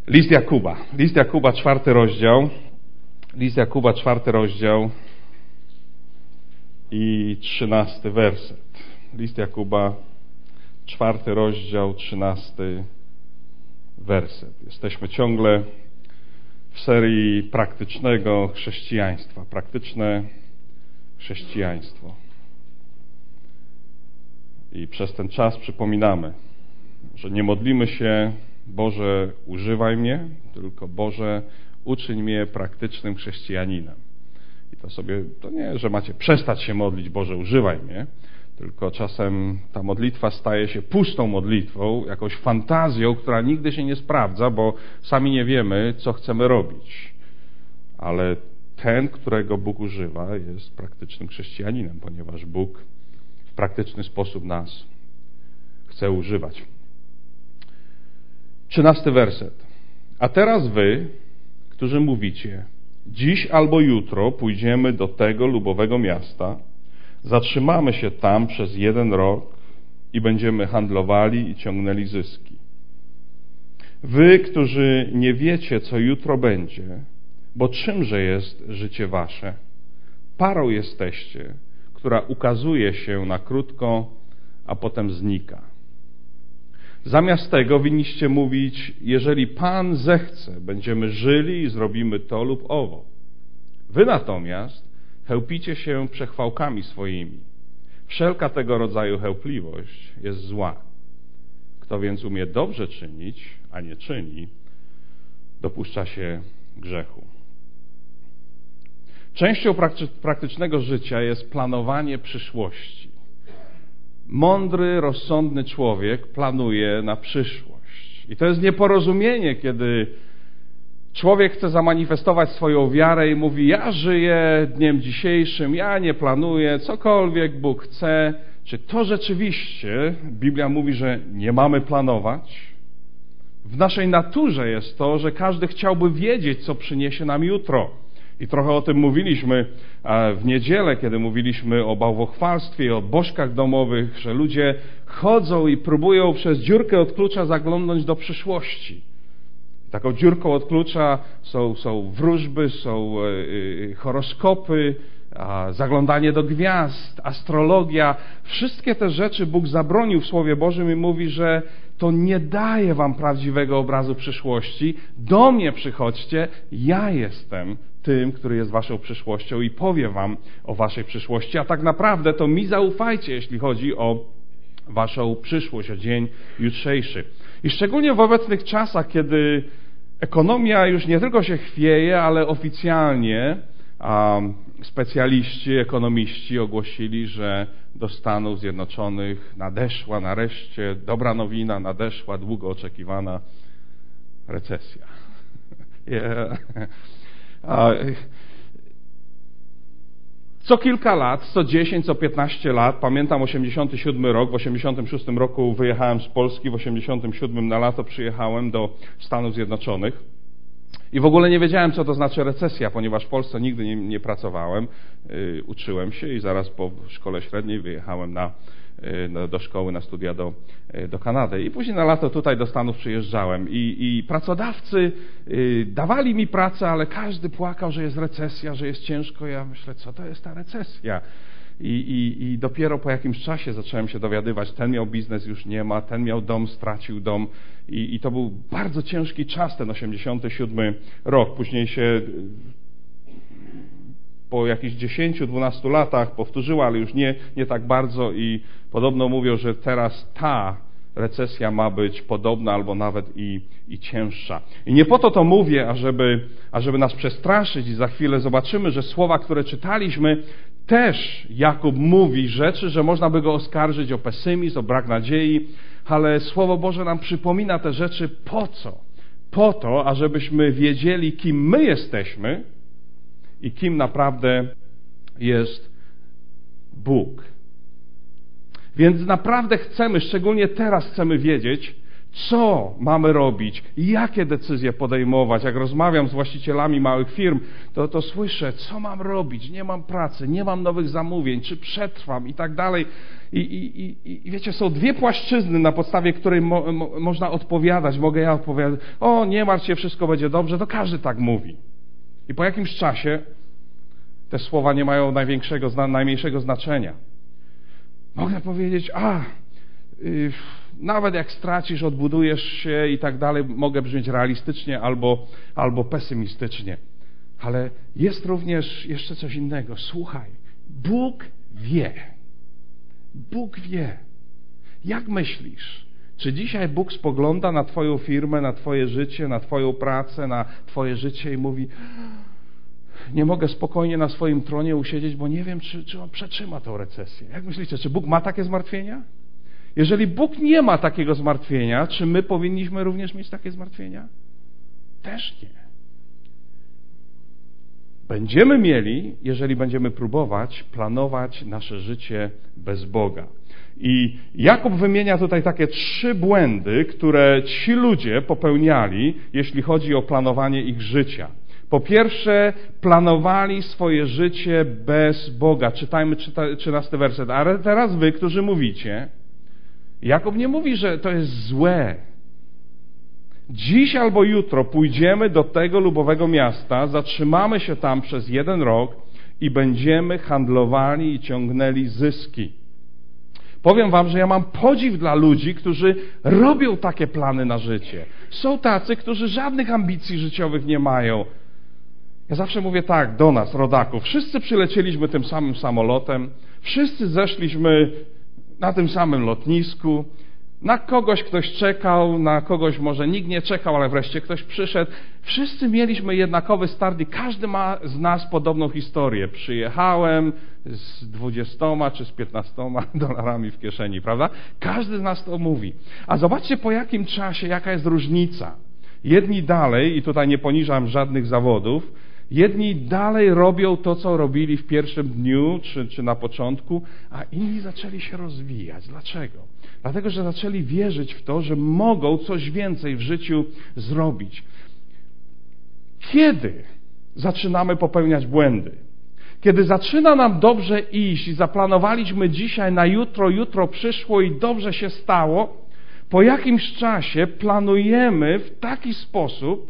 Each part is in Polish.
List Jakuba, 4 rozdział. List Jakuba, 4 rozdział i 13 werset. List Jakuba, 4 rozdział, 13 werset. Jesteśmy ciągle w serii praktycznego chrześcijaństwa. Praktyczne chrześcijaństwo. I przez ten czas przypominamy, że nie modlimy się Boże, używaj mnie, tylko Boże, uczyń mnie praktycznym chrześcijaninem. I to nie, że macie przestać się modlić, Boże, używaj mnie, tylko czasem ta modlitwa staje się pustą modlitwą, jakąś fantazją, która nigdy się nie sprawdza, bo sami nie wiemy, co chcemy robić. Ale ten, którego Bóg używa, jest praktycznym chrześcijaninem, ponieważ Bóg w praktyczny sposób nas chce używać. 13 werset. A teraz wy, którzy mówicie, dziś albo jutro pójdziemy do tego lub owego miasta, zatrzymamy się tam przez 1 rok i będziemy handlowali i ciągnęli zyski. Wy, którzy nie wiecie, co jutro będzie, bo czymże jest życie wasze? Parą jesteście, która ukazuje się na krótko, a potem znika. Zamiast tego winniście mówić, jeżeli Pan zechce, będziemy żyli i zrobimy to lub owo. Wy natomiast chełpicie się przechwałkami swoimi. Wszelka tego rodzaju chełpliwość jest zła. Kto więc umie dobrze czynić, a nie czyni, dopuszcza się grzechu. Częścią praktycznego życia jest planowanie przyszłości. Mądry, rozsądny człowiek planuje na przyszłość. I to jest nieporozumienie, kiedy człowiek chce zamanifestować swoją wiarę i mówi, ja żyję dniem dzisiejszym, ja nie planuję, cokolwiek Bóg chce. Czy to rzeczywiście, Biblia mówi, że nie mamy planować? W naszej naturze jest to, że każdy chciałby wiedzieć, co przyniesie nam jutro. I trochę o tym mówiliśmy w niedzielę, kiedy mówiliśmy o bałwochwalstwie i o bożkach domowych, że ludzie chodzą i próbują przez dziurkę od klucza zaglądnąć do przyszłości. Taką dziurką od klucza są wróżby, są horoskopy, zaglądanie do gwiazd, astrologia. Wszystkie te rzeczy Bóg zabronił w Słowie Bożym i mówi, że to nie daje wam prawdziwego obrazu przyszłości. Do mnie przychodźcie, ja jestem tym, który jest waszą przyszłością i powie wam o waszej przyszłości. A tak naprawdę to mi zaufajcie, jeśli chodzi o waszą przyszłość, o dzień jutrzejszy. I szczególnie w obecnych czasach, kiedy ekonomia już nie tylko się chwieje, ale oficjalnie specjaliści, ekonomiści ogłosili, że do Stanów Zjednoczonych nadeszła nareszcie dobra nowina, nadeszła długo oczekiwana recesja. Yeah. Co kilka lat, co 10, co 15 lat, pamiętam 87 rok, w 86 roku wyjechałem z Polski, w 87 na lato przyjechałem do Stanów Zjednoczonych i w ogóle nie wiedziałem, co to znaczy recesja, ponieważ w Polsce nigdy nie pracowałem, uczyłem się i zaraz po szkole średniej wyjechałem do szkoły, na studia do Kanady. I później na lato tutaj do Stanów przyjeżdżałem i pracodawcy dawali mi pracę, ale każdy płakał, że jest recesja, że jest ciężko. Ja myślę, co to jest ta recesja? I dopiero po jakimś czasie zacząłem się dowiadywać, ten miał biznes, już nie ma, ten miał dom, stracił dom. I to był bardzo ciężki czas, ten 87 rok. Później się po jakichś 10-12 latach powtórzyła, ale już nie tak bardzo i podobno mówią, że teraz ta recesja ma być podobna albo nawet i cięższa. I nie po to mówię, ażeby nas przestraszyć i za chwilę zobaczymy, że słowa, które czytaliśmy, też Jakub mówi rzeczy, że można by go oskarżyć o pesymizm, o brak nadziei, ale Słowo Boże nam przypomina te rzeczy po co? Po to, ażebyśmy wiedzieli, kim my jesteśmy i kim naprawdę jest Bóg. Więc naprawdę chcemy, szczególnie teraz chcemy wiedzieć, co mamy robić, jakie decyzje podejmować. Jak rozmawiam z właścicielami małych firm, to słyszę, co mam robić, nie mam pracy, nie mam nowych zamówień, czy przetrwam i tak dalej. I wiecie, są dwie płaszczyzny, na podstawie której można odpowiadać. Mogę ja odpowiadać, nie martw się, wszystko będzie dobrze, to każdy tak mówi. I po jakimś czasie te słowa nie mają najmniejszego znaczenia. Mogę powiedzieć, nawet jak stracisz, odbudujesz się i tak dalej, mogę brzmieć realistycznie albo pesymistycznie. Ale jest również jeszcze coś innego. Słuchaj, Bóg wie. Bóg wie. Jak myślisz? Czy dzisiaj Bóg spogląda na twoją firmę, na twoje życie, na twoją pracę, na twoje życie i mówi, nie mogę spokojnie na swoim tronie usiedzieć, bo nie wiem, czy on przetrzyma tę recesję. Jak myślicie, czy Bóg ma takie zmartwienia? Jeżeli Bóg nie ma takiego zmartwienia, czy my powinniśmy również mieć takie zmartwienia? Też nie. Będziemy mieli, jeżeli będziemy próbować planować nasze życie bez Boga. I Jakub wymienia tutaj takie 3 błędy, które ci ludzie popełniali, jeśli chodzi o planowanie ich życia. Po pierwsze, planowali swoje życie bez Boga. Czytajmy 13 werset. A teraz wy, którzy mówicie, Jakub nie mówi, że to jest złe. Dziś albo jutro pójdziemy do tego lub owego miasta, zatrzymamy się tam przez 1 rok i będziemy handlowali i ciągnęli zyski. Powiem wam, że ja mam podziw dla ludzi, którzy robią takie plany na życie. Są tacy, którzy żadnych ambicji życiowych nie mają. Ja zawsze mówię tak do nas, rodaków. Wszyscy przylecieliśmy tym samym samolotem, wszyscy zeszliśmy na tym samym lotnisku, na kogoś ktoś czekał, na kogoś może nikt nie czekał, ale wreszcie ktoś przyszedł. Wszyscy mieliśmy jednakowy start i każdy ma z nas podobną historię. Przyjechałem z 20 czy z 15 dolarami w kieszeni, prawda? Każdy z nas to mówi. A zobaczcie, po jakim czasie, jaka jest różnica. Jedni dalej, i tutaj nie poniżam żadnych zawodów, jedni dalej robią to, co robili w pierwszym dniu, czy na początku, a inni zaczęli się rozwijać. Dlaczego? Dlatego, że zaczęli wierzyć w to, że mogą coś więcej w życiu zrobić. Kiedy zaczynamy popełniać błędy? Kiedy zaczyna nam dobrze iść i zaplanowaliśmy dzisiaj na jutro, jutro przyszło i dobrze się stało, po jakimś czasie planujemy w taki sposób,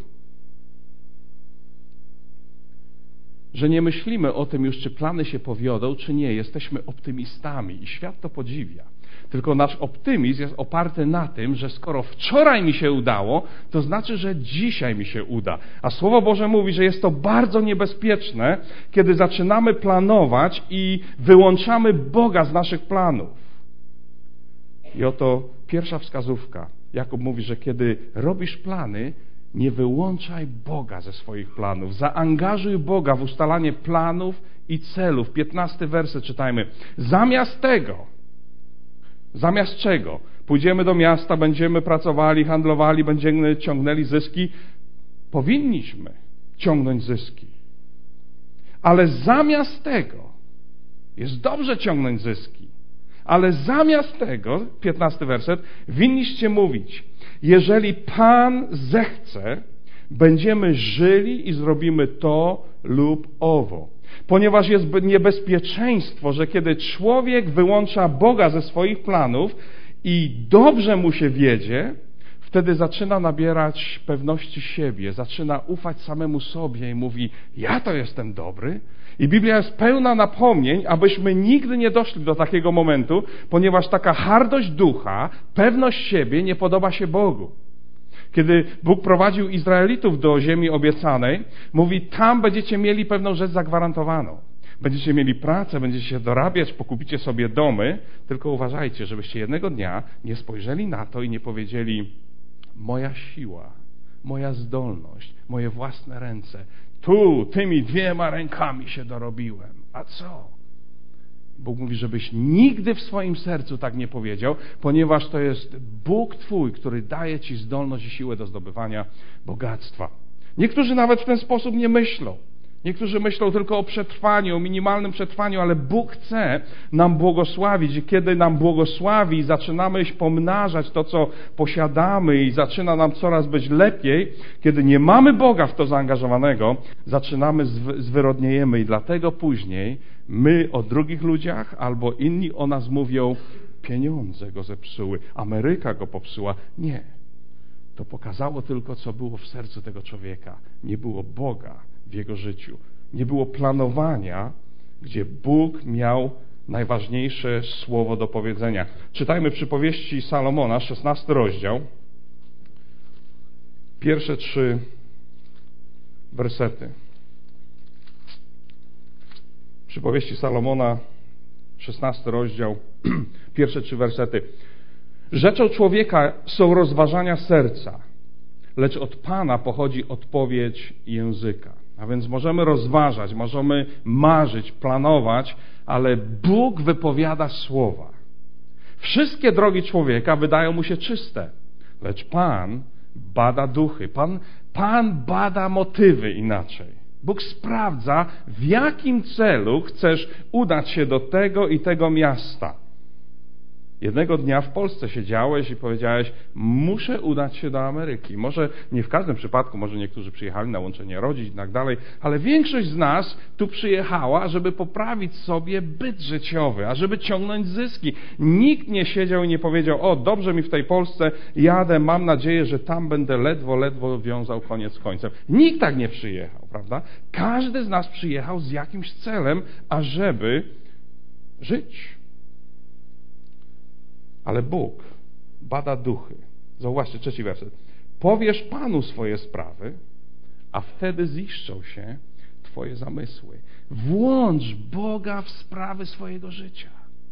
że nie myślimy o tym już, czy plany się powiodą, czy nie. Jesteśmy optymistami i świat to podziwia. Tylko nasz optymizm jest oparty na tym, że skoro wczoraj mi się udało, to znaczy, że dzisiaj mi się uda. A Słowo Boże mówi, że jest to bardzo niebezpieczne, kiedy zaczynamy planować i wyłączamy Boga z naszych planów. I oto pierwsza wskazówka. Jakub mówi, że kiedy robisz plany, nie wyłączaj Boga ze swoich planów. Zaangażuj Boga w ustalanie planów i celów. 15 werset czytajmy. Zamiast czego? Pójdziemy do miasta, będziemy pracowali, handlowali, będziemy ciągnęli zyski. Powinniśmy ciągnąć zyski. Ale zamiast tego, jest dobrze ciągnąć zyski, ale zamiast tego, 15 werset, winniście mówić, jeżeli Pan zechce, będziemy żyli i zrobimy to lub owo. Ponieważ jest niebezpieczeństwo, że kiedy człowiek wyłącza Boga ze swoich planów i dobrze mu się wiedzie, wtedy zaczyna nabierać pewności siebie, zaczyna ufać samemu sobie i mówi, ja to jestem dobry. I Biblia jest pełna napomnień, abyśmy nigdy nie doszli do takiego momentu, ponieważ taka hardość ducha, pewność siebie nie podoba się Bogu. Kiedy Bóg prowadził Izraelitów do ziemi obiecanej, mówi, tam będziecie mieli pewną rzecz zagwarantowaną. Będziecie mieli pracę, będziecie się dorabiać, pokupicie sobie domy, tylko uważajcie, żebyście jednego dnia nie spojrzeli na to i nie powiedzieli, moja siła, moja zdolność, moje własne ręce, tymi 2 rękami się dorobiłem. A co? Bóg mówi, żebyś nigdy w swoim sercu tak nie powiedział, ponieważ to jest Bóg Twój, który daje Ci zdolność i siłę do zdobywania bogactwa. Niektórzy nawet w ten sposób nie myślą. Niektórzy myślą tylko o przetrwaniu, o minimalnym przetrwaniu, ale Bóg chce nam błogosławić. I kiedy nam błogosławi, zaczynamy pomnażać to, co posiadamy i zaczyna nam coraz być lepiej, kiedy nie mamy Boga w to zaangażowanego, zaczynamy zwyrodniejemy i dlatego później my o drugich ludziach albo inni o nas mówią, pieniądze go zepsuły, Ameryka go popsuła. Nie. To pokazało tylko, co było w sercu tego człowieka. Nie było Boga w jego życiu. Nie było planowania, gdzie Bóg miał najważniejsze słowo do powiedzenia. Czytajmy przypowieści Salomona, 16 rozdział. Pierwsze 3 wersety. Przypowieści Salomona, 16 rozdział, pierwsze 3 wersety. Rzeczą człowieka są rozważania serca, lecz od Pana pochodzi odpowiedź języka. A więc możemy rozważać, możemy marzyć, planować, ale Bóg wypowiada słowa. Wszystkie drogi człowieka wydają mu się czyste, lecz Pan bada duchy. Pan bada motywy inaczej. Bóg sprawdza, w jakim celu chcesz udać się do tego i tego miasta. Jednego dnia w Polsce siedziałeś i powiedziałeś, muszę udać się do Ameryki. Może nie w każdym przypadku, może niektórzy przyjechali na łączenie rodzin i tak dalej, ale większość z nas tu przyjechała, żeby poprawić sobie byt życiowy, a żeby ciągnąć zyski. Nikt nie siedział i nie powiedział, o dobrze mi w tej Polsce, jadę, mam nadzieję, że tam będę ledwo wiązał koniec z końcem. Nikt tak nie przyjechał, prawda? Każdy z nas przyjechał z jakimś celem, ażeby żyć. Ale Bóg bada duchy. Zauważcie 3 werset. Powiesz Panu swoje sprawy, a wtedy ziszczą się Twoje zamysły. Włącz Boga w sprawy swojego życia.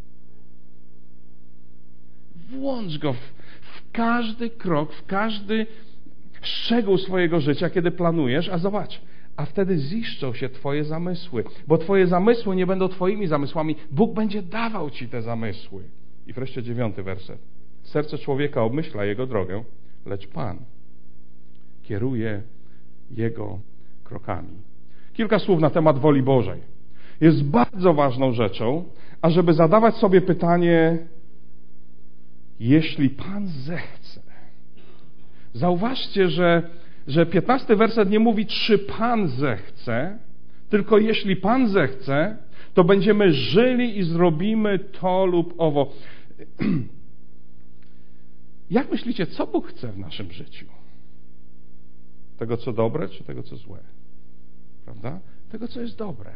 Włącz Go w każdy krok, w każdy szczegół swojego życia, kiedy planujesz, a zobacz, a wtedy ziszczą się Twoje zamysły, bo Twoje zamysły nie będą Twoimi zamysłami. Bóg będzie dawał Ci te zamysły. I wreszcie 9 werset. Serce człowieka obmyśla jego drogę, lecz Pan kieruje jego krokami. Kilka słów na temat woli Bożej. Jest bardzo ważną rzeczą, ażeby zadawać sobie pytanie, jeśli Pan zechce. Zauważcie, że 15 werset nie mówi, czy Pan zechce, tylko jeśli Pan zechce, to będziemy żyli i zrobimy to lub owo. Jak myślicie, co Bóg chce w naszym życiu? Tego, co dobre, czy tego, co złe? Prawda? Tego, co jest dobre.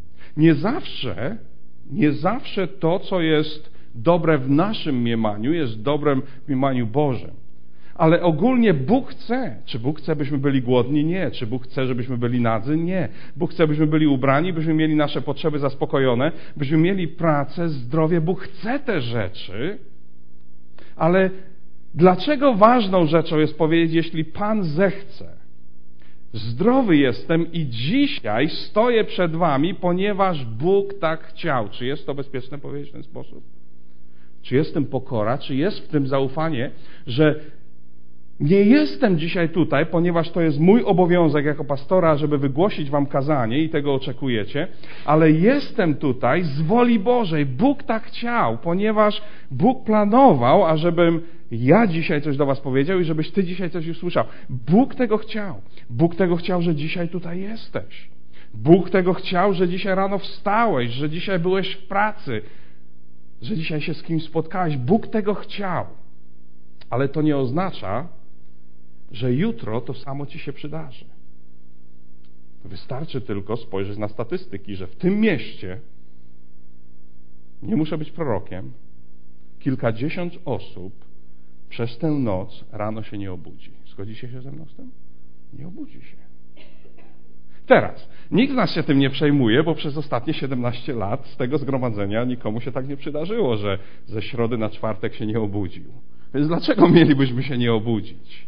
Nie zawsze to, co jest dobre w naszym mniemaniu, jest dobrem w mniemaniu Bożym. Ale ogólnie Bóg chce. Czy Bóg chce, byśmy byli głodni? Nie. Czy Bóg chce, żebyśmy byli nadzy? Nie. Bóg chce, byśmy byli ubrani, byśmy mieli nasze potrzeby zaspokojone, byśmy mieli pracę, zdrowie. Bóg chce te rzeczy, ale dlaczego ważną rzeczą jest powiedzieć, jeśli Pan zechce? Zdrowy jestem i dzisiaj stoję przed wami, ponieważ Bóg tak chciał. Czy jest to bezpieczne powiedzieć w ten sposób? Czy jest w tym pokora? Czy jest w tym zaufanie, że nie jestem dzisiaj tutaj, ponieważ to jest mój obowiązek jako pastora, żeby wygłosić wam kazanie i tego oczekujecie, ale jestem tutaj z woli Bożej. Bóg tak chciał, ponieważ Bóg planował, ażebym ja dzisiaj coś do was powiedział i żebyś ty dzisiaj coś usłyszał. Bóg tego chciał. Bóg tego chciał, że dzisiaj tutaj jesteś. Bóg tego chciał, że dzisiaj rano wstałeś, że dzisiaj byłeś w pracy, że dzisiaj się z kimś spotkałeś. Bóg tego chciał. Ale to nie oznacza, że jutro to samo ci się przydarzy. Wystarczy tylko spojrzeć na statystyki, że w tym mieście, nie muszę być prorokiem, kilkadziesiąt osób przez tę noc rano się nie obudzi. Zgodzicie się ze mną z tym? Nie obudzi się. Teraz, nikt z nas się tym nie przejmuje, bo przez ostatnie 17 lat z tego zgromadzenia nikomu się tak nie przydarzyło, że ze środy na czwartek się nie obudził. Więc dlaczego mielibyśmy się nie obudzić?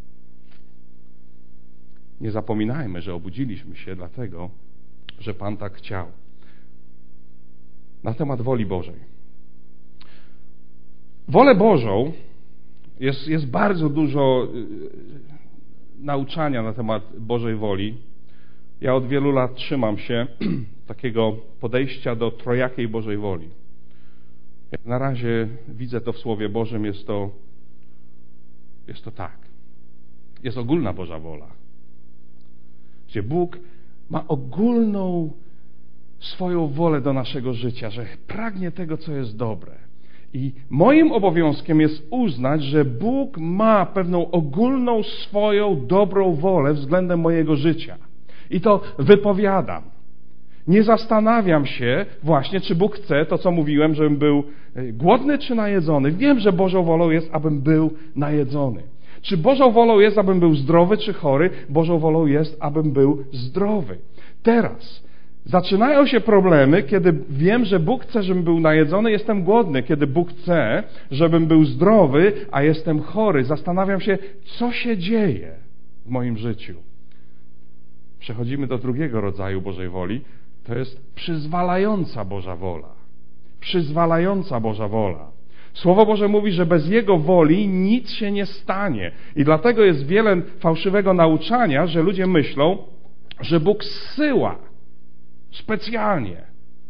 Nie zapominajmy, że obudziliśmy się dlatego, że Pan tak chciał. Na temat woli Bożej. Wolę Bożą jest bardzo dużo nauczania na temat Bożej woli. Ja od wielu lat trzymam się takiego podejścia do trojakiej Bożej woli. Jak na razie widzę to w Słowie Bożym, jest to tak. Jest ogólna Boża wola, gdzie Bóg ma ogólną swoją wolę do naszego życia, że pragnie tego, co jest dobre. I moim obowiązkiem jest uznać, że Bóg ma pewną ogólną swoją dobrą wolę względem mojego życia. I to wypowiadam. Nie zastanawiam się właśnie, czy Bóg chce to, co mówiłem, żebym był głodny czy najedzony. Wiem, że Bożą wolą jest, abym był najedzony. Czy Bożą wolą jest, abym był zdrowy czy chory? Bożą wolą jest, abym był zdrowy. Teraz zaczynają się problemy, kiedy wiem, że Bóg chce, żebym był najedzony, jestem głodny. Kiedy Bóg chce, żebym był zdrowy, a jestem chory. Zastanawiam się, co się dzieje w moim życiu. Przechodzimy do drugiego rodzaju Bożej woli. To jest przyzwalająca Boża wola. Przyzwalająca Boża wola. Słowo Boże mówi, że bez Jego woli nic się nie stanie. I dlatego jest wiele fałszywego nauczania, że ludzie myślą, że Bóg zsyła specjalnie.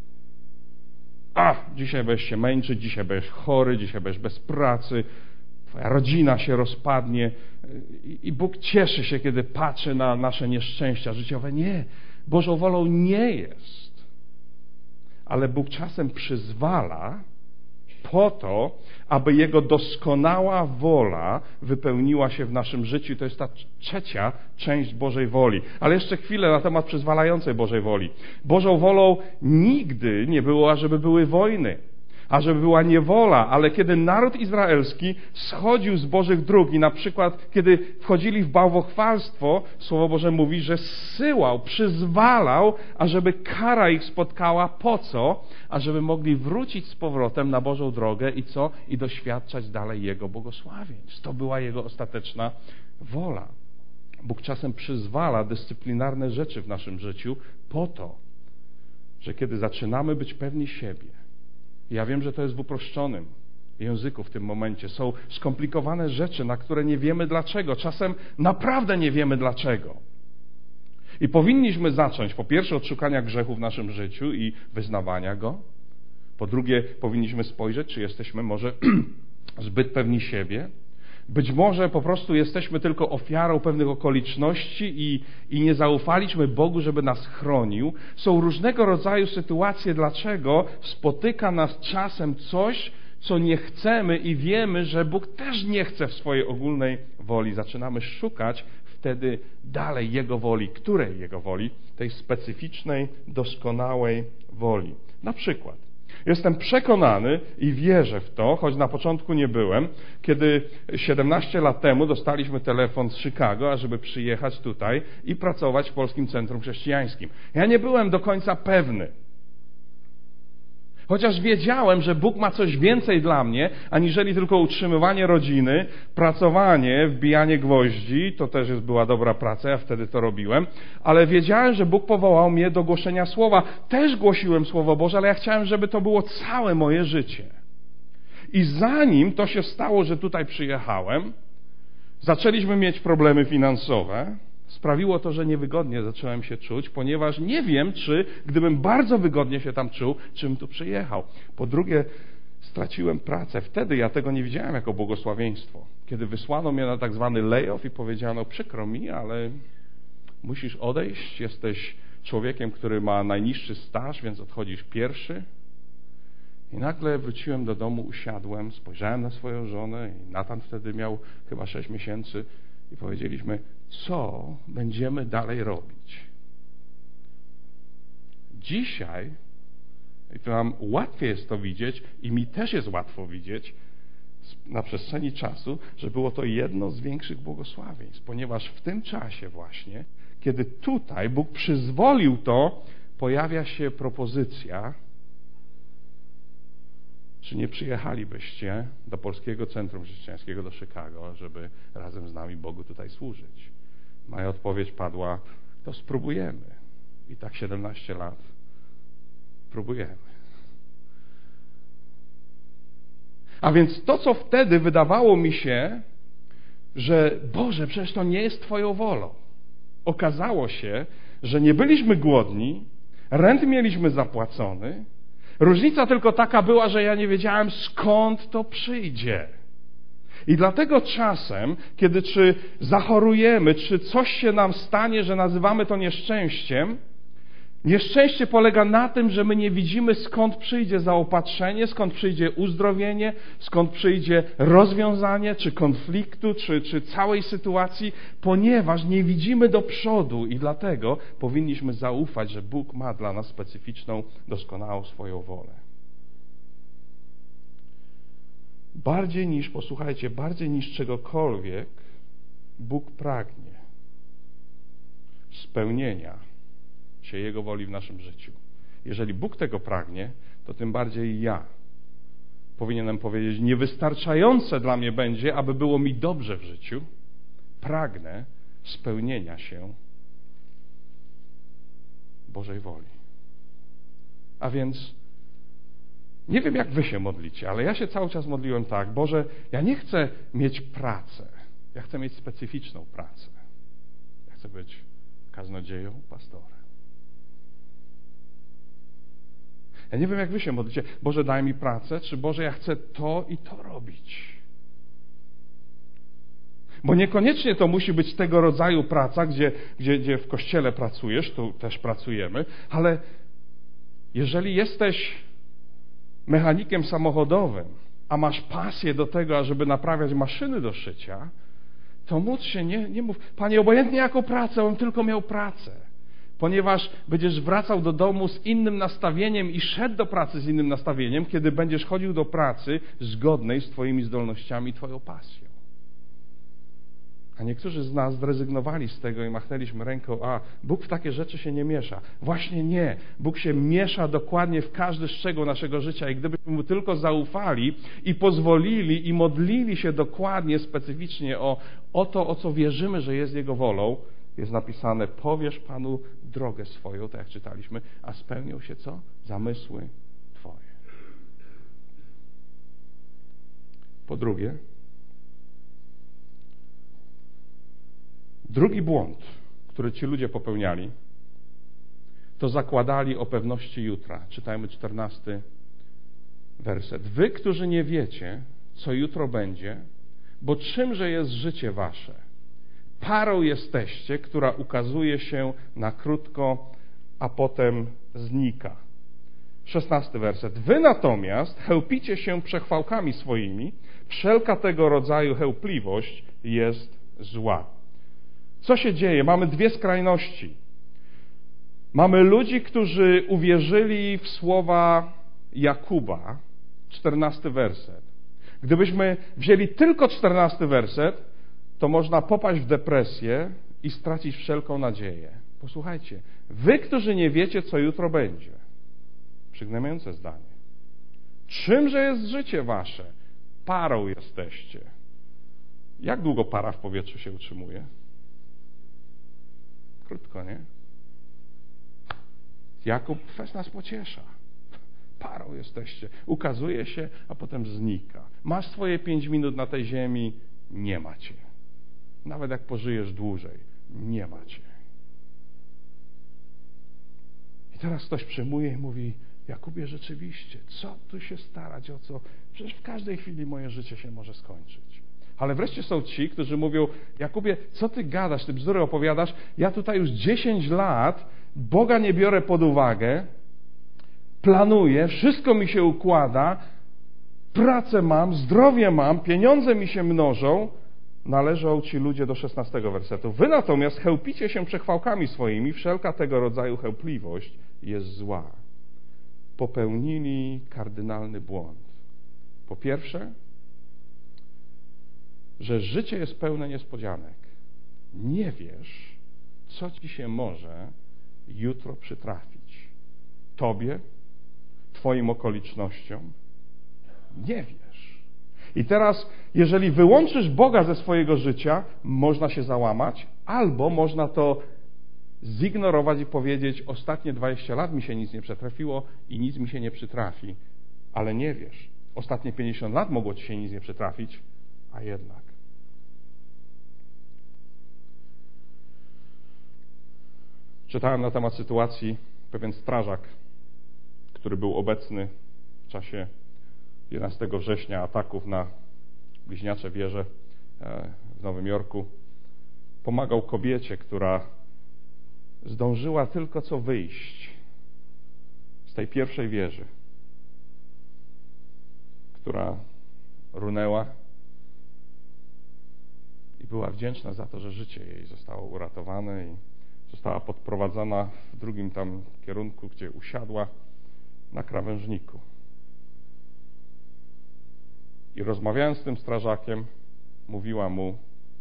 Dzisiaj będziesz się męczyć, dzisiaj będziesz chory, dzisiaj będziesz bez pracy, twoja rodzina się rozpadnie i Bóg cieszy się, kiedy patrzy na nasze nieszczęścia życiowe. Nie, Bożą wolą nie jest. Ale Bóg czasem przyzwala po to, aby Jego doskonała wola wypełniła się w naszym życiu. To jest ta trzecia część Bożej woli. Ale jeszcze chwilę na temat przyzwalającej Bożej woli. Bożą wolą nigdy nie było, ażeby były wojny, ażeby była niewola, ale kiedy naród izraelski schodził z Bożych dróg i na przykład kiedy wchodzili w bałwochwalstwo, Słowo Boże mówi, że zsyłał, przyzwalał, ażeby kara ich spotkała. Po co? Ażeby mogli wrócić z powrotem na Bożą drogę i co? I doświadczać dalej Jego błogosławieństw. To była Jego ostateczna wola. Bóg czasem przyzwala dyscyplinarne rzeczy w naszym życiu po to, że kiedy zaczynamy być pewni siebie, ja wiem, że to jest w uproszczonym języku w tym momencie. Są skomplikowane rzeczy, na które nie wiemy dlaczego. Czasem naprawdę nie wiemy dlaczego. I powinniśmy zacząć, po pierwsze, od szukania grzechu w naszym życiu i wyznawania go. Po drugie, powinniśmy spojrzeć, czy jesteśmy może zbyt pewni siebie. Być może po prostu jesteśmy tylko ofiarą pewnych okoliczności i nie zaufaliśmy Bogu, żeby nas chronił. Są różnego rodzaju sytuacje, dlaczego spotyka nas czasem coś, co nie chcemy i wiemy, że Bóg też nie chce w swojej ogólnej woli. Zaczynamy szukać wtedy dalej Jego woli. Której Jego woli? Tej specyficznej, doskonałej woli. Na przykład jestem przekonany i wierzę w to, choć na początku nie byłem, kiedy 17 lat temu dostaliśmy telefon z Chicago, ażeby przyjechać tutaj i pracować w Polskim Centrum Chrześcijańskim. Ja nie byłem do końca pewny. Chociaż wiedziałem, że Bóg ma coś więcej dla mnie, aniżeli tylko utrzymywanie rodziny, pracowanie, wbijanie gwoździ, to też była dobra praca, ja wtedy to robiłem, ale wiedziałem, że Bóg powołał mnie do głoszenia Słowa. Też głosiłem Słowo Boże, ale ja chciałem, żeby to było całe moje życie. I zanim to się stało, że tutaj przyjechałem, zaczęliśmy mieć problemy finansowe. Sprawiło to, że niewygodnie zacząłem się czuć, ponieważ nie wiem, czy gdybym bardzo wygodnie się tam czuł, czym tu przyjechał. Po drugie, straciłem pracę. Wtedy ja tego nie widziałem jako błogosławieństwo. Kiedy wysłano mnie na tak zwany layoff i powiedziano, przykro mi, ale musisz odejść, jesteś człowiekiem, który ma najniższy staż, więc odchodzisz pierwszy. I nagle wróciłem do domu, usiadłem, spojrzałem na swoją żonę i Natan wtedy miał chyba 6 miesięcy i powiedzieliśmy, co będziemy dalej robić. Dzisiaj, i to nam łatwiej jest to widzieć i mi też jest łatwo widzieć na przestrzeni czasu, że było to jedno z większych błogosławieństw, ponieważ w tym czasie właśnie, kiedy tutaj Bóg przyzwolił to, pojawia się propozycja, czy nie przyjechalibyście do Polskiego Centrum Chrześcijańskiego do Chicago, żeby razem z nami Bogu tutaj służyć? Moja odpowiedź padła, to spróbujemy. I tak 17 lat próbujemy. A więc to, co wtedy wydawało mi się, że Boże, przecież to nie jest Twoją wolą. Okazało się, że nie byliśmy głodni, rent mieliśmy zapłacony. Różnica tylko taka była, że ja nie wiedziałem, skąd to przyjdzie. I dlatego czasem, kiedy czy zachorujemy, czy coś się nam stanie, że nazywamy to nieszczęściem, nieszczęście polega na tym, że my nie widzimy, skąd przyjdzie zaopatrzenie, skąd przyjdzie uzdrowienie, skąd przyjdzie rozwiązanie, czy konfliktu, czy całej sytuacji, ponieważ nie widzimy do przodu i dlatego powinniśmy zaufać, że Bóg ma dla nas specyficzną, doskonałą swoją wolę. Bardziej niż czegokolwiek Bóg pragnie spełnienia się Jego woli w naszym życiu. Jeżeli Bóg tego pragnie, to tym bardziej ja powinienem powiedzieć, niewystarczające dla mnie będzie, aby było mi dobrze w życiu. Pragnę spełnienia się Bożej woli. A więc nie wiem, jak wy się modlicie, ale ja się cały czas modliłem tak: Boże, ja nie chcę mieć pracę, ja chcę mieć specyficzną pracę. Ja chcę być kaznodzieją, pastorem. Ja nie wiem, jak wy się modlicie. Boże, daj mi pracę, czy Boże, ja chcę to i to robić. Bo niekoniecznie to musi być tego rodzaju praca, gdzie w kościele pracujesz, tu też pracujemy, ale jeżeli jesteś mechanikiem samochodowym, a masz pasję do tego, ażeby naprawiać maszyny do szycia, to módl się, nie mów: Panie, obojętnie jaką pracę, on tylko miał pracę. Ponieważ będziesz wracał do domu z innym nastawieniem i szedł do pracy z innym nastawieniem, kiedy będziesz chodził do pracy zgodnej z twoimi zdolnościami, twoją pasją. A niektórzy z nas zrezygnowali z tego i machnęliśmy ręką: a Bóg w takie rzeczy się nie miesza. Właśnie nie. Bóg się miesza dokładnie w każdy szczegół naszego życia i gdybyśmy Mu tylko zaufali i pozwolili i modlili się dokładnie, specyficznie o to, o co wierzymy, że jest Jego wolą, jest napisane: powiesz Panu drogę swoją, tak jak czytaliśmy, a spełnią się co? Zamysły Twoje. Po drugie, drugi błąd, który ci ludzie popełniali, to zakładali o pewności jutra. Czytajmy 14 werset. Wy, którzy nie wiecie, co jutro będzie, bo czymże jest życie wasze? Parą jesteście, która ukazuje się na krótko, a potem znika. 16 werset. Wy natomiast chełpicie się przechwałkami swoimi, wszelka tego rodzaju chełpliwość jest zła. Co się dzieje? Mamy dwie skrajności. Mamy ludzi, którzy uwierzyli w słowa Jakuba, 14 werset. Gdybyśmy wzięli tylko 14 werset, to można popaść w depresję i stracić wszelką nadzieję. Posłuchajcie, wy, którzy nie wiecie, co jutro będzie. Przygnębiające zdanie. Czymże jest życie wasze? Parą jesteście. Jak długo para w powietrzu się utrzymuje? Krótko, nie? Jakub fest nas pociesza. Parą jesteście. Ukazuje się, a potem znika. Masz swoje 5 minut na tej ziemi, nie macie. Nawet jak pożyjesz dłużej, nie macie. I teraz ktoś przyjmuje i mówi: Jakubie, rzeczywiście, co tu się starać, o co? Przecież w każdej chwili moje życie się może skończyć. Ale wreszcie są ci, którzy mówią: Jakubie, co ty gadasz, ty bzdury opowiadasz, ja tutaj już 10 lat Boga nie biorę pod uwagę, planuję, wszystko mi się układa, pracę mam, zdrowie mam, pieniądze mi się mnożą. Należą ci ludzie do 16 wersetu. Wy natomiast chełpicie się przechwałkami swoimi, wszelka tego rodzaju chełpliwość jest zła. Popełnili kardynalny błąd. Po pierwsze, że życie jest pełne niespodzianek. Nie wiesz, co ci się może jutro przytrafić. Tobie, twoim okolicznościom. Nie wiesz. I teraz, jeżeli wyłączysz Boga ze swojego życia, można się załamać, albo można to zignorować i powiedzieć: ostatnie 20 lat mi się nic nie przytrafiło i nic mi się nie przytrafi. Ale nie wiesz. Ostatnie 50 lat mogło ci się nic nie przytrafić, a jednak. Czytałem na temat sytuacji pewien strażak, który był obecny w czasie 11 września ataków na bliźniacze wieże w Nowym Jorku. Pomagał kobiecie, która zdążyła tylko co wyjść z tej pierwszej wieży, która runęła i była wdzięczna za to, że życie jej zostało uratowane i została podprowadzona w drugim tam kierunku, gdzie usiadła na krawężniku. I rozmawiając z tym strażakiem, mówiła mu,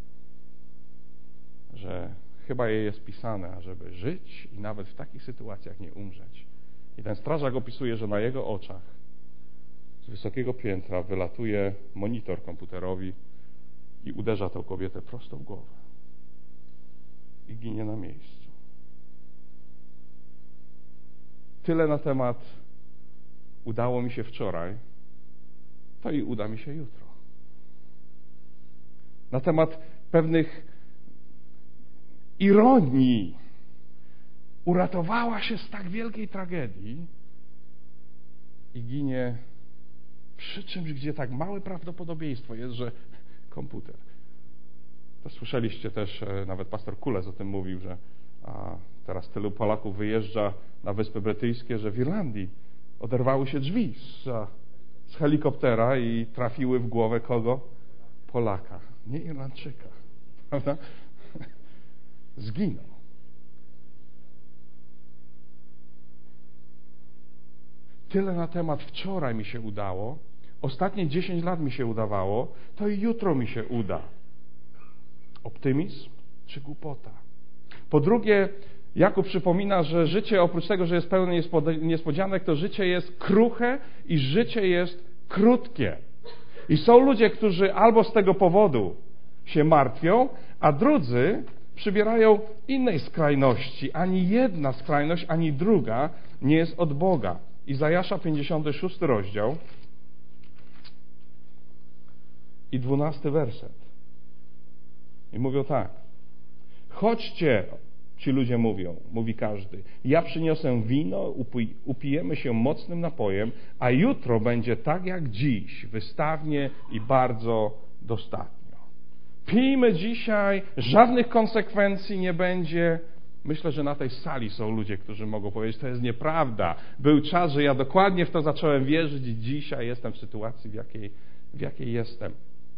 że chyba jej jest pisane, ażeby żyć i nawet w takich sytuacjach nie umrzeć. I ten strażak opisuje, że na jego oczach z wysokiego piętra wylatuje monitor komputerowi i uderza tę kobietę prosto w głowę. I ginie na miejscu. Tyle na temat udało mi się wczoraj, to i uda mi się jutro. Na temat pewnych ironii uratowała się z tak wielkiej tragedii i ginie przy czymś, gdzie tak małe prawdopodobieństwo jest, że komputer. To słyszeliście też, nawet pastor Kules o tym mówił, że teraz tylu Polaków wyjeżdża na Wyspy Brytyjskie, że w Irlandii oderwały się drzwi z helikoptera i trafiły w głowę kogo? Polaka, nie Irlandczyka. Prawda? Zginął. Tyle na temat wczoraj mi się udało, ostatnie 10 lat mi się udawało, to i jutro mi się uda. Optymizm czy głupota? Po drugie, Jakub przypomina, że życie oprócz tego, że jest pełne niespodzianek, to życie jest kruche i życie jest krótkie. I są ludzie, którzy albo z tego powodu się martwią, a drudzy przybierają innej skrajności. Ani jedna skrajność, ani druga nie jest od Boga. Izajasza 56 rozdział i 12 werset. I mówią tak. Chodźcie, ci ludzie mówią, mówi każdy. Ja przyniosę wino, upijemy się mocnym napojem, a jutro będzie tak jak dziś, wystawnie i bardzo dostatnio. Pijmy dzisiaj, żadnych konsekwencji nie będzie. Myślę, że na tej sali są ludzie, którzy mogą powiedzieć, to jest nieprawda. Był czas, że ja dokładnie w to zacząłem wierzyć i dzisiaj jestem w sytuacji, w jakiej jestem.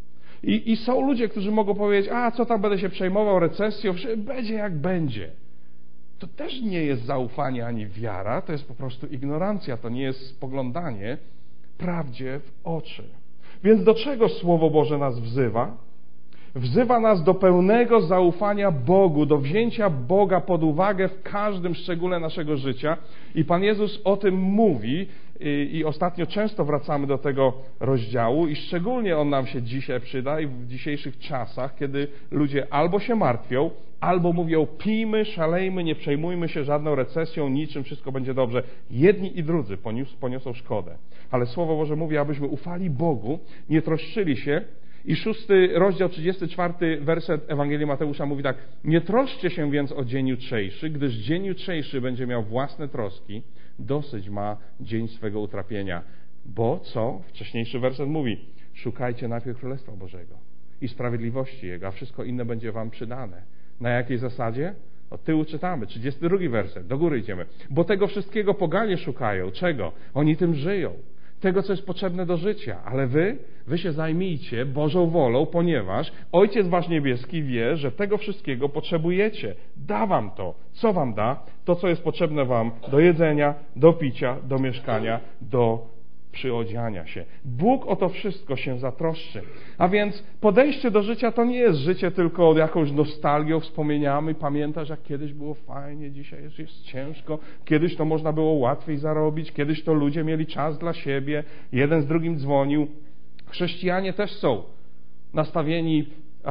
I są ludzie, którzy mogą powiedzieć, co tam będę się przejmował recesją, będzie jak będzie. To też nie jest zaufanie ani wiara, to jest po prostu ignorancja, to nie jest spoglądanie prawdzie w oczy. Więc do czego Słowo Boże nas wzywa? Wzywa nas do pełnego zaufania Bogu, do wzięcia Boga pod uwagę w każdym szczególe naszego życia. I Pan Jezus o tym mówi i ostatnio często wracamy do tego rozdziału i szczególnie on nam się dzisiaj przyda i w dzisiejszych czasach, kiedy ludzie albo się martwią, albo mówią pijmy, szalejmy, nie przejmujmy się żadną recesją, niczym, wszystko będzie dobrze. Jedni i drudzy poniosą szkodę. Ale Słowo Boże mówi, abyśmy ufali Bogu, nie troszczyli się. I 6 rozdział, 34 werset Ewangelii Mateusza mówi tak. Nie troszczcie się więc o dzień jutrzejszy, gdyż dzień jutrzejszy będzie miał własne troski. Dosyć ma dzień swego utrapienia. Bo co? Wcześniejszy werset mówi. Szukajcie najpierw Królestwa Bożego i sprawiedliwości Jego, a wszystko inne będzie wam przydane. Na jakiej zasadzie? Od tyłu czytamy, 32 werset, do góry idziemy. Bo tego wszystkiego poganie szukają. Czego? Oni tym żyją. Tego, co jest potrzebne do życia. Ale wy się zajmijcie Bożą wolą, ponieważ Ojciec Wasz Niebieski wie, że tego wszystkiego potrzebujecie. Da wam to. Co wam da? To, co jest potrzebne wam do jedzenia, do picia, do mieszkania, do przyodziania się. Bóg o to wszystko się zatroszczy. A więc podejście do życia to nie jest życie tylko jakąś nostalgią, wspomnieniami. Pamiętasz, jak kiedyś było fajnie, dzisiaj jest ciężko, kiedyś to można było łatwiej zarobić, kiedyś to ludzie mieli czas dla siebie, jeden z drugim dzwonił. Chrześcijanie też są nastawieni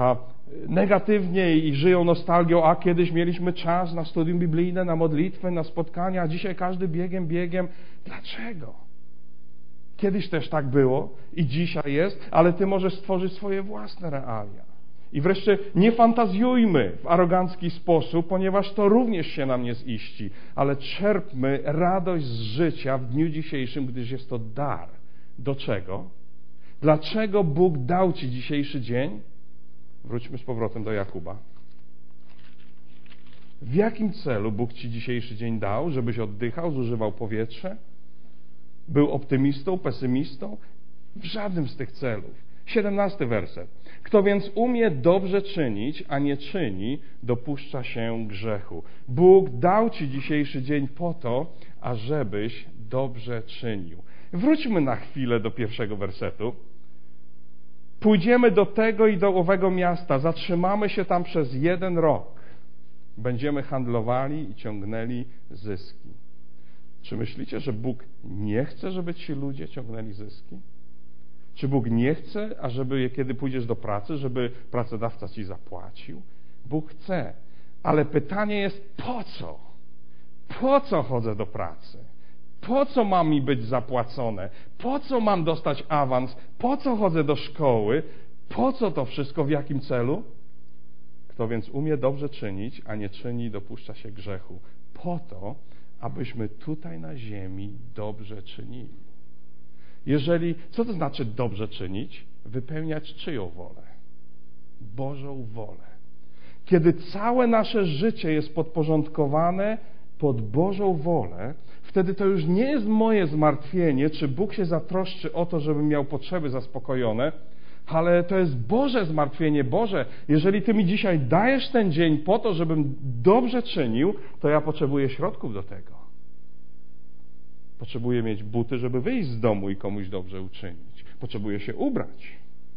negatywnie i żyją nostalgią, a kiedyś mieliśmy czas na studium biblijne, na modlitwę, na spotkania, a dzisiaj każdy biegiem. Dlaczego? Kiedyś też tak było i dzisiaj jest, ale ty możesz stworzyć swoje własne realia. I wreszcie nie fantazjujmy w arogancki sposób, ponieważ to również się nam nie ziści, ale czerpmy radość z życia w dniu dzisiejszym, gdyż jest to dar. Do czego? Dlaczego Bóg dał Ci dzisiejszy dzień? Wróćmy z powrotem do Jakuba. W jakim celu Bóg Ci dzisiejszy dzień dał? Żebyś oddychał, zużywał powietrze? Był optymistą, pesymistą? W żadnym z tych celów. 17 werset. Kto więc umie dobrze czynić, a nie czyni, dopuszcza się grzechu. Bóg dał Ci dzisiejszy dzień po to, ażebyś dobrze czynił. Wróćmy na chwilę do pierwszego wersetu. Pójdziemy do tego i do owego miasta, zatrzymamy się tam przez 1 rok. Będziemy handlowali i ciągnęli zyski. Czy myślicie, że Bóg nie chce, żeby ci ludzie ciągnęli zyski? Czy Bóg nie chce, ażeby kiedy pójdziesz do pracy, żeby pracodawca ci zapłacił? Bóg chce. Ale pytanie jest po co? Po co chodzę do pracy? Po co mam mi być zapłacone? Po co mam dostać awans? Po co chodzę do szkoły? Po co to wszystko? W jakim celu? Kto więc umie dobrze czynić, a nie czyni, dopuszcza się grzechu. Po to, abyśmy tutaj na ziemi dobrze czynili. Co to znaczy dobrze czynić? Wypełniać czyją wolę? Bożą wolę. Kiedy całe nasze życie jest podporządkowane pod Bożą wolę, wtedy to już nie jest moje zmartwienie, czy Bóg się zatroszczy o to, żebym miał potrzeby zaspokojone, ale to jest Boże zmartwienie. Boże, jeżeli Ty mi dzisiaj dajesz ten dzień po to, żebym dobrze czynił, to ja potrzebuję środków do tego. Potrzebuję mieć buty, żeby wyjść z domu i komuś dobrze uczynić. Potrzebuję się ubrać.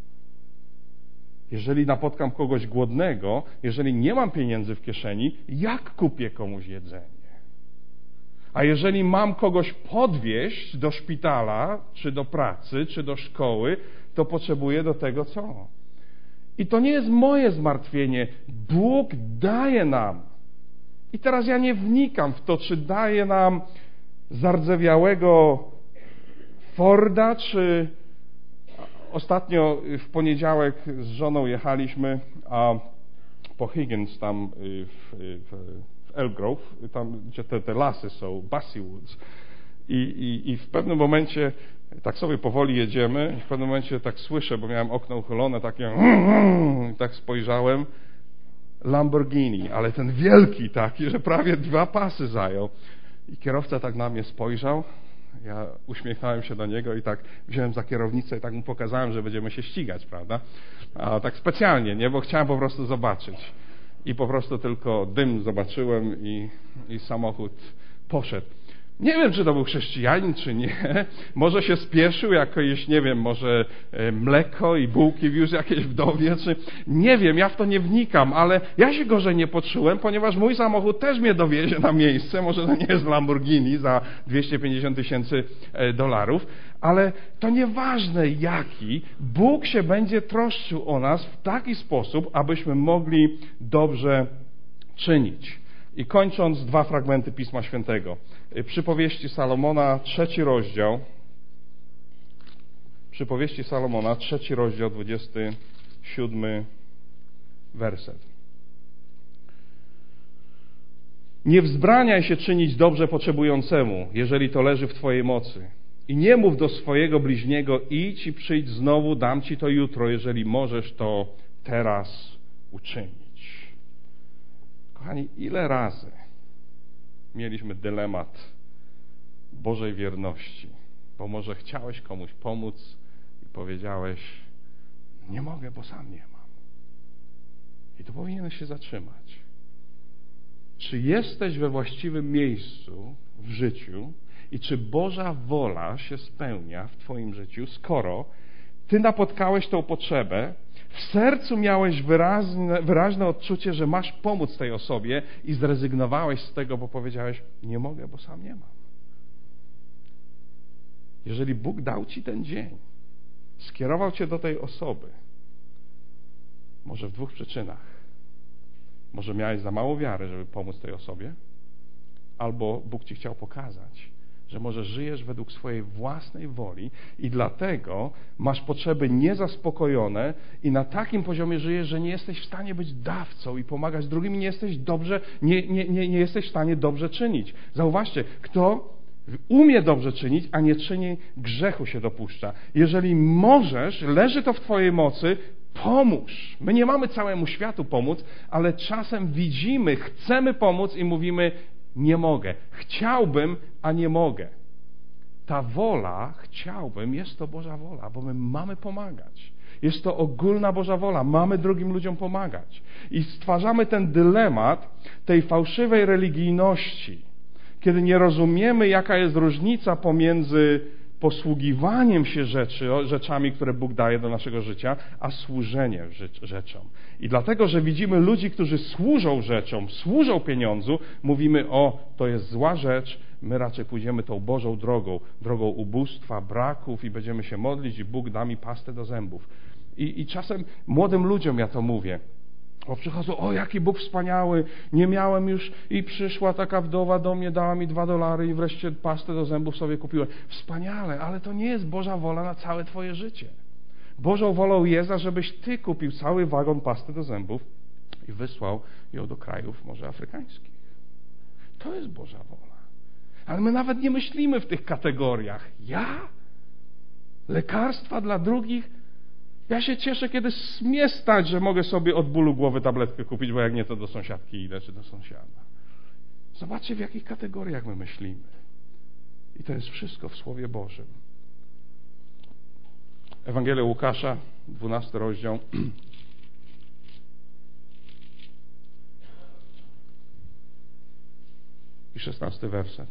Jeżeli napotkam kogoś głodnego, jeżeli nie mam pieniędzy w kieszeni, jak kupię komuś jedzenie? A jeżeli mam kogoś podwieźć do szpitala, czy do pracy, czy do szkoły, to potrzebuję do tego co? I to nie jest moje zmartwienie. Bóg daje nam. I teraz ja nie wnikam w to, czy daje nam zardzewiałego Forda, czy ostatnio w poniedziałek z żoną jechaliśmy po Higgins, tam w Elk Grove, tam gdzie te lasy są, Bassey Woods. I w pewnym momencie tak sobie powoli jedziemy i w pewnym momencie tak słyszę, bo miałem okno uchylone, takie i tak spojrzałem, Lamborghini, ale ten wielki taki, że prawie 2 pasy zajął. I kierowca tak na mnie spojrzał, ja uśmiechnąłem się do niego i tak wziąłem za kierownicę i tak mu pokazałem, że będziemy się ścigać, prawda? A tak specjalnie, nie? Bo chciałem po prostu zobaczyć. I po prostu tylko dym zobaczyłem i samochód poszedł. Nie wiem, czy to był chrześcijanin, czy nie. Może się spieszył, jakieś, nie wiem, może mleko i bułki wiózł jakieś wdowie, czy... Nie wiem, ja w to nie wnikam, ale ja się gorzej nie poczułem, ponieważ mój samochód też mnie dowiezie na miejsce. Może to nie jest Lamborghini za $250,000, ale to nieważne jaki, Bóg się będzie troszczył o nas w taki sposób, abyśmy mogli dobrze czynić. I kończąc 2 fragmenty Pisma Świętego. Przypowieści Salomona, 3 rozdział. Przypowieści Salomona, 3 rozdział, 27 werset. Nie wzbraniaj się czynić dobrze potrzebującemu, jeżeli to leży w Twojej mocy. I nie mów do swojego bliźniego, idź i przyjdź znowu, dam Ci to jutro, jeżeli możesz to teraz uczynić. Kochani, ile razy mieliśmy dylemat Bożej wierności, bo może chciałeś komuś pomóc i powiedziałeś, nie mogę, bo sam nie mam. I tu powinieneś się zatrzymać. Czy jesteś we właściwym miejscu w życiu i czy Boża wola się spełnia w Twoim życiu, skoro Ty napotkałeś tą potrzebę, w sercu miałeś wyraźne odczucie, że masz pomóc tej osobie i zrezygnowałeś z tego, bo powiedziałeś, nie mogę, bo sam nie mam. Jeżeli Bóg dał Ci ten dzień, skierował Cię do tej osoby, może w 2 przyczynach. Może miałeś za mało wiary, żeby pomóc tej osobie, albo Bóg Ci chciał pokazać, że może żyjesz według swojej własnej woli i dlatego masz potrzeby niezaspokojone i na takim poziomie żyjesz, że nie jesteś w stanie być dawcą i pomagać drugim i nie jesteś w stanie dobrze czynić. Zauważcie, kto umie dobrze czynić, a nie czyni, grzechu się dopuszcza. Jeżeli możesz, leży to w twojej mocy, pomóż. My nie mamy całemu światu pomóc, ale czasem widzimy, chcemy pomóc i mówimy, nie mogę. Chciałbym, a nie mogę. Ta wola, chciałbym, jest to Boża wola, bo my mamy pomagać. Jest to ogólna Boża wola. Mamy drugim ludziom pomagać. I stwarzamy ten dylemat tej fałszywej religijności, kiedy nie rozumiemy, jaka jest różnica pomiędzy posługiwaniem się rzeczami, które Bóg daje do naszego życia, a służeniem rzeczom. I dlatego, że widzimy ludzi, którzy służą rzeczom, służą pieniądzu, mówimy, to jest zła rzecz, my raczej pójdziemy tą Bożą drogą ubóstwa, braków i będziemy się modlić i Bóg da mi pastę do zębów. I czasem młodym ludziom ja to mówię. Przychodzą, jaki Bóg wspaniały, nie miałem już i przyszła taka wdowa do mnie, dała mi $2 i wreszcie pastę do zębów sobie kupiłem. Wspaniale, ale to nie jest Boża wola na całe twoje życie. Bożą wolą jest, ażebyś ty kupił cały wagon pasty do zębów i wysłał ją do krajów może afrykańskich. To jest Boża wola. Ale my nawet nie myślimy w tych kategoriach. Ja? Lekarstwa dla drugich? Ja się cieszę, kiedy mnie stać, że mogę sobie od bólu głowy tabletkę kupić, bo jak nie, to do sąsiadki idę, czy do sąsiada. Zobaczcie, w jakich kategoriach my myślimy. I to jest wszystko w Słowie Bożym. Ewangelia Łukasza, 12 rozdział. I 16 werset.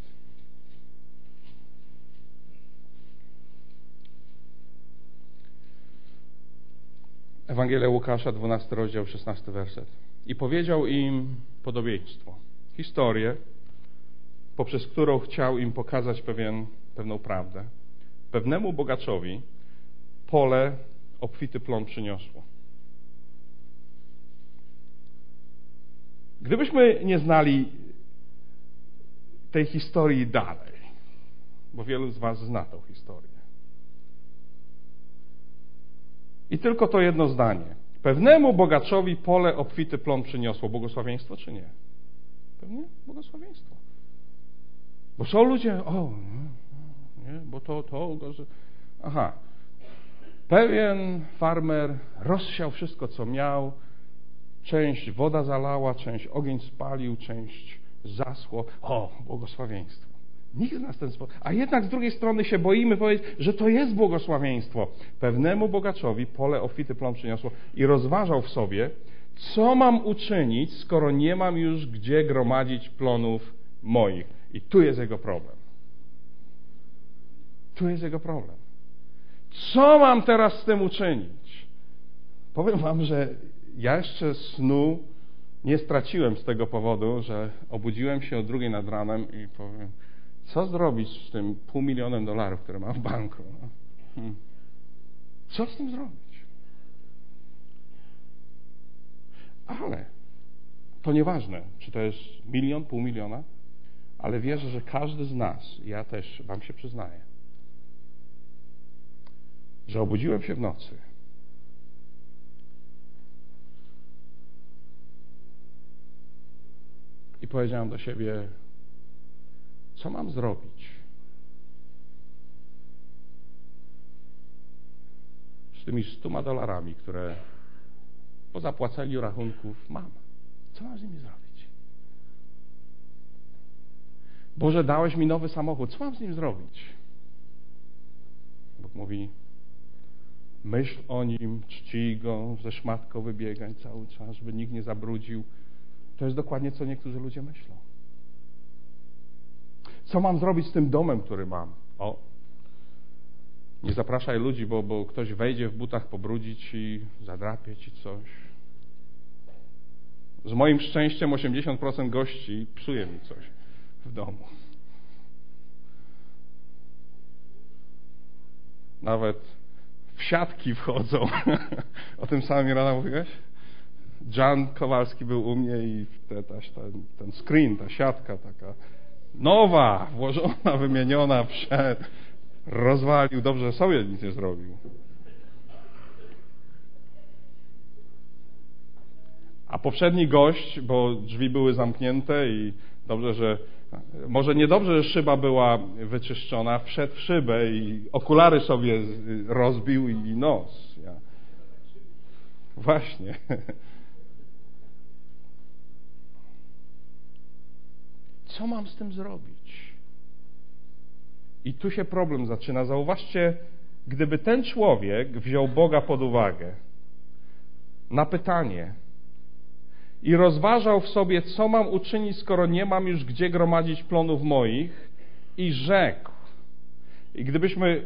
Ewangelia Łukasza, 12 rozdział, 16 werset. I powiedział im podobieństwo, historię, poprzez którą chciał im pokazać pewną prawdę. Pewnemu bogaczowi pole obfity plon przyniosło. Gdybyśmy nie znali tej historii dalej, bo wielu z was zna tą historię, i tylko to jedno zdanie. Pewnemu bogaczowi pole obfity plon przyniosło. Błogosławieństwo czy nie? Pewnie błogosławieństwo. Bo są ludzie, nie, bo to. Aha. Pewien farmer rozsiał wszystko, co miał. Część woda zalała, część ogień spalił, część zaschło. Błogosławieństwo. Nikt z nas ten sposób. A jednak z drugiej strony się boimy powiedzieć, że to jest błogosławieństwo. Pewnemu bogaczowi pole obfity plon przyniosło i rozważał w sobie, co mam uczynić, skoro nie mam już gdzie gromadzić plonów moich. I tu jest jego problem. Tu jest jego problem. Co mam teraz z tym uczynić? Powiem wam, że ja jeszcze snu nie straciłem z tego powodu, że obudziłem się o 2:00 nad ranem i powiem, co zrobić z tym $500 000, które mam w banku? Co z tym zrobić? Ale to nieważne, czy to jest 1 milion, $500 000, ale wierzę, że każdy z nas, ja też wam się przyznaję, że obudziłem się w nocy i powiedziałem do siebie, co mam zrobić z tymi $100, które po zapłaceniu rachunków mam? Co mam z nimi zrobić? Boże, dałeś mi nowy samochód, co mam z nim zrobić? Bóg mówi, myśl o nim, czcij go, ze szmatką wybiegań cały czas, żeby nikt nie zabrudził. To jest dokładnie, co niektórzy ludzie myślą. Co mam zrobić z tym domem, który mam? Nie zapraszaj ludzi, bo ktoś wejdzie w butach, pobrudzi ci, zadrapie ci coś. Z moim szczęściem 80% gości psuje mi coś w domu. Nawet w siatki wchodzą. O tym samym rano mówiłeś? Jan Kowalski był u mnie i ten screen, ta siatka taka Nowa, włożona, wymieniona, rozwalił. Dobrze, że sobie nic nie zrobił. A poprzedni gość, bo drzwi były zamknięte i dobrze, że może niedobrze, że szyba była wyczyszczona, wszedł w szybę i okulary sobie rozbił i nos. Właśnie. Co mam z tym zrobić? I tu się problem zaczyna. Zauważcie, gdyby ten człowiek wziął Boga pod uwagę na pytanie i rozważał w sobie, co mam uczynić, skoro nie mam już gdzie gromadzić plonów moich, i rzekł. I gdybyśmy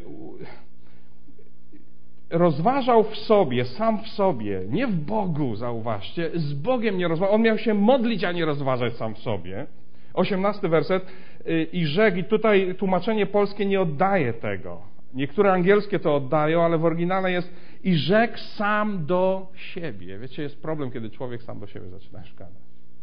rozważał w sobie, sam w sobie, nie w Bogu, zauważcie, z Bogiem nie rozważał, on miał się modlić, a nie rozważać sam w sobie. 18 werset. I rzekł, i tutaj tłumaczenie polskie nie oddaje tego. Niektóre angielskie to oddają, ale w oryginale jest i rzekł sam do siebie. Wiecie, jest problem, kiedy człowiek sam do siebie zaczyna gadać.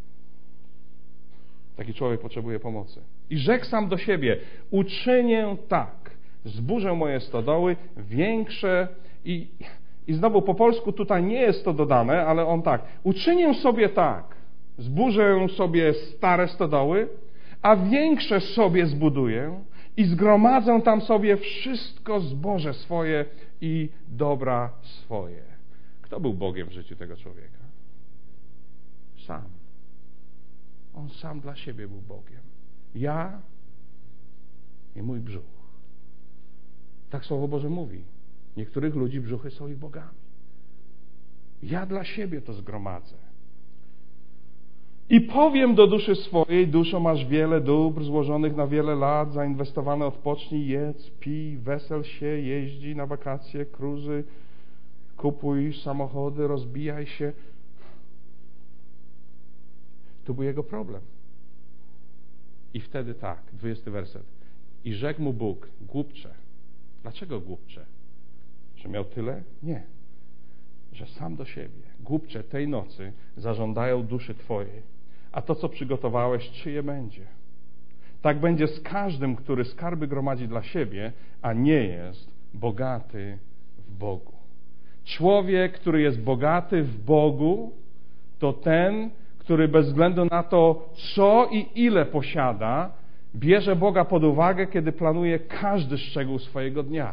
Taki człowiek potrzebuje pomocy. I rzekł sam do siebie, uczynię tak, zburzę moje stodoły, większe i znowu po polsku tutaj nie jest to dodane, ale on tak, uczynię sobie tak, zburzę sobie stare stodoły, a większe sobie zbuduję i zgromadzę tam sobie wszystko zboże swoje i dobra swoje. Kto był Bogiem w życiu tego człowieka? Sam. On sam dla siebie był Bogiem. Ja i mój brzuch. Tak Słowo Boże mówi. Niektórych ludzi brzuchy są ich bogami. Ja dla siebie to zgromadzę. I powiem do duszy swojej, duszo, masz wiele dóbr złożonych na wiele lat, zainwestowane, odpocznij, jedz, pij, wesel się, jeździ na wakacje, cruzy, kupuj samochody, rozbijaj się. Tu był jego problem. I wtedy tak, 20 werset. I rzekł mu Bóg, głupcze. Dlaczego głupcze? Że miał tyle? Nie. Że sam do siebie. Głupcze, tej nocy zażądają duszy twojej. A to, co przygotowałeś, czyje będzie? Tak będzie z każdym, który skarby gromadzi dla siebie, a nie jest bogaty w Bogu. Człowiek, który jest bogaty w Bogu, to ten, który bez względu na to, co i ile posiada, bierze Boga pod uwagę, kiedy planuje każdy szczegół swojego dnia.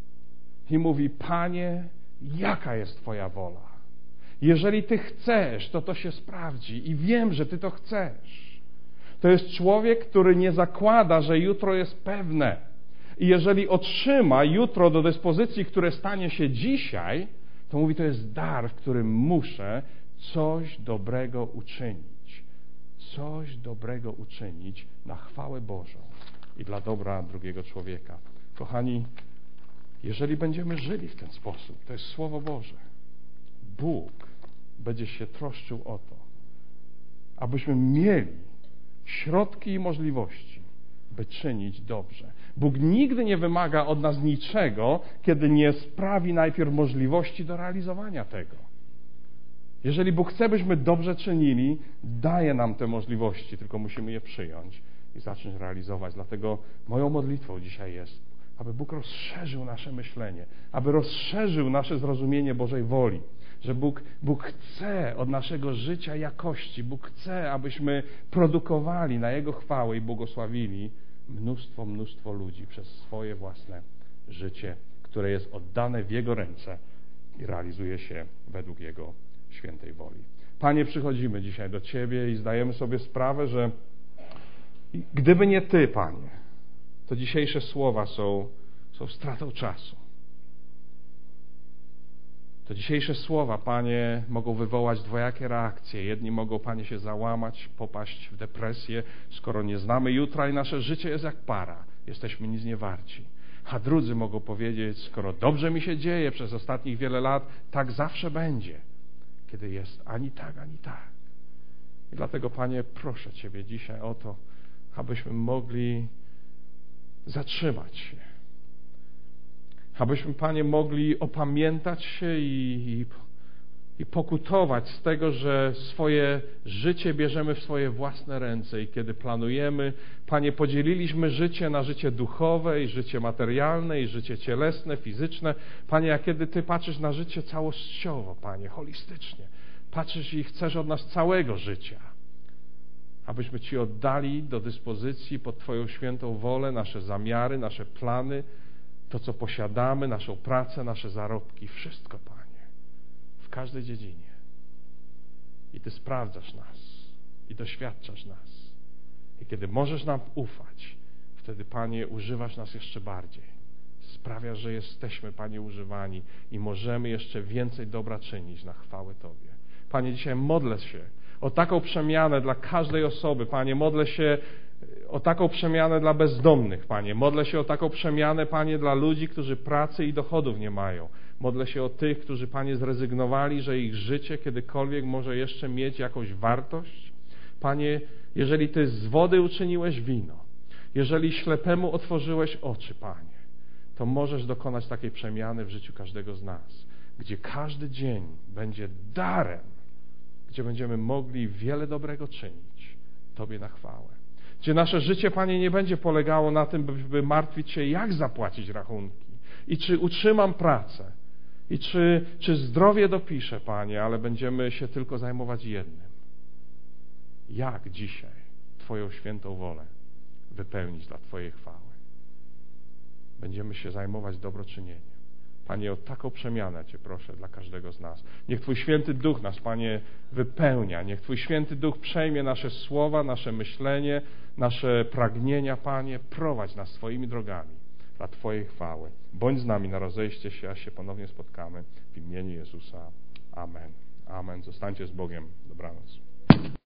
I mówi, Panie, jaka jest Twoja wola? Jeżeli Ty chcesz, to się sprawdzi i wiem, że Ty to chcesz. To jest człowiek, który nie zakłada, że jutro jest pewne. I jeżeli otrzyma jutro do dyspozycji, które stanie się dzisiaj, to mówi, to jest dar, w którym muszę coś dobrego uczynić. Coś dobrego uczynić na chwałę Bożą i dla dobra drugiego człowieka. Kochani, jeżeli będziemy żyli w ten sposób, to jest Słowo Boże, Bóg będzie się troszczył o to, abyśmy mieli środki i możliwości, by czynić dobrze. Bóg nigdy nie wymaga od nas niczego, kiedy nie sprawi najpierw możliwości do realizowania tego. Jeżeli Bóg chce, byśmy dobrze czynili, daje nam te możliwości, tylko musimy je przyjąć i zacząć realizować. Dlatego moją modlitwą dzisiaj jest, aby Bóg rozszerzył nasze myślenie, aby rozszerzył nasze zrozumienie Bożej woli, że Bóg chce od naszego życia jakości, Bóg chce, abyśmy produkowali na Jego chwałę i błogosławili mnóstwo ludzi przez swoje własne życie, które jest oddane w Jego ręce i realizuje się według Jego świętej woli. Panie, przychodzimy dzisiaj do Ciebie i zdajemy sobie sprawę, że gdyby nie Ty, Panie, to dzisiejsze słowa są stratą czasu. To dzisiejsze słowa, Panie, mogą wywołać dwojakie reakcje. Jedni mogą, Panie, się załamać, popaść w depresję, skoro nie znamy jutra i nasze życie jest jak para. Jesteśmy nic nie warci. A drudzy mogą powiedzieć, skoro dobrze mi się dzieje przez ostatnich wiele lat, tak zawsze będzie, kiedy jest ani tak, ani tak. I dlatego, Panie, proszę Ciebie dzisiaj o to, abyśmy mogli zatrzymać się. Abyśmy, Panie, mogli opamiętać się i i pokutować z tego, że swoje życie bierzemy w swoje własne ręce i kiedy planujemy, Panie, podzieliliśmy życie na życie duchowe i życie materialne i życie cielesne, fizyczne. Panie, a kiedy Ty patrzysz na życie całościowo, Panie, holistycznie, patrzysz i chcesz od nas całego życia, abyśmy Ci oddali do dyspozycji pod Twoją świętą wolę nasze zamiary, nasze plany, to, co posiadamy, naszą pracę, nasze zarobki, wszystko, Panie, w każdej dziedzinie. I Ty sprawdzasz nas i doświadczasz nas. I kiedy możesz nam ufać, wtedy, Panie, używasz nas jeszcze bardziej. Sprawiasz, że jesteśmy, Panie, używani i możemy jeszcze więcej dobra czynić na chwałę Tobie. Panie, dzisiaj modlę się o taką przemianę dla każdej osoby, Panie, modlę się o taką przemianę dla bezdomnych, Panie. Modlę się o taką przemianę, Panie, dla ludzi, którzy pracy i dochodów nie mają. Modlę się o tych, którzy, Panie, zrezygnowali, że ich życie kiedykolwiek może jeszcze mieć jakąś wartość. Panie, jeżeli Ty z wody uczyniłeś wino, jeżeli ślepemu otworzyłeś oczy, Panie, to możesz dokonać takiej przemiany w życiu każdego z nas, gdzie każdy dzień będzie darem, gdzie będziemy mogli wiele dobrego czynić Tobie na chwałę. Gdzie nasze życie, Panie, nie będzie polegało na tym, by martwić się, jak zapłacić rachunki i czy utrzymam pracę i czy zdrowie dopiszę, Panie, ale będziemy się tylko zajmować jednym. Jak dzisiaj Twoją świętą wolę wypełnić dla Twojej chwały? Będziemy się zajmować dobroczynieniem. Panie, o taką przemianę Cię proszę dla każdego z nas. Niech Twój Święty Duch nas, Panie, wypełnia. Niech Twój Święty Duch przejmie nasze słowa, nasze myślenie, nasze pragnienia, Panie. Prowadź nas swoimi drogami dla Twojej chwały. Bądź z nami na rozejście się, aż się ponownie spotkamy. W imieniu Jezusa. Amen. Amen. Zostańcie z Bogiem. Dobranoc.